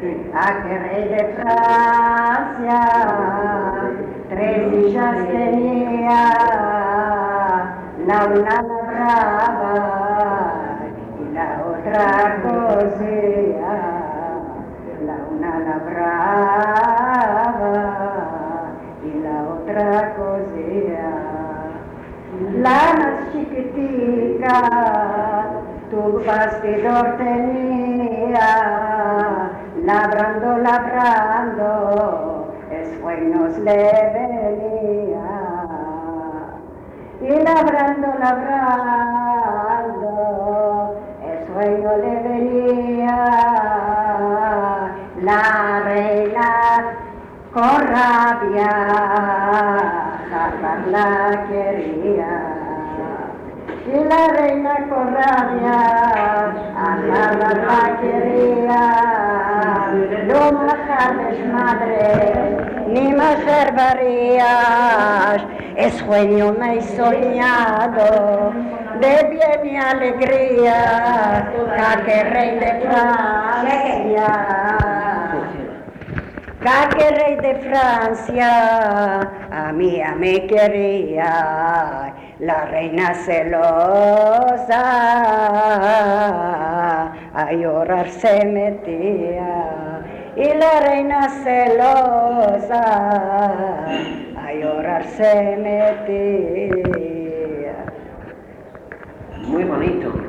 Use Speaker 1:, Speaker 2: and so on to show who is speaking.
Speaker 1: Aquel rey de Francia, 3 hijas tenía, la una labraba y la otra cosía, la una labraba y la otra cosía. La más chiquitica, tu bastidor tenía, labrando, sueños le venía. Y labrando, el sueño le venía. La reina con rabia, la quería. Y la reina con rabia, la quería. No más tardes, madre, ni más barbarías. Es sueño me he soñado de bien y alegría, que rey de Francia. Que rey de Francia a mí me quería, la reina celosa a llorar se metía, y la reina celosa a llorar se metía.
Speaker 2: Muy bonito.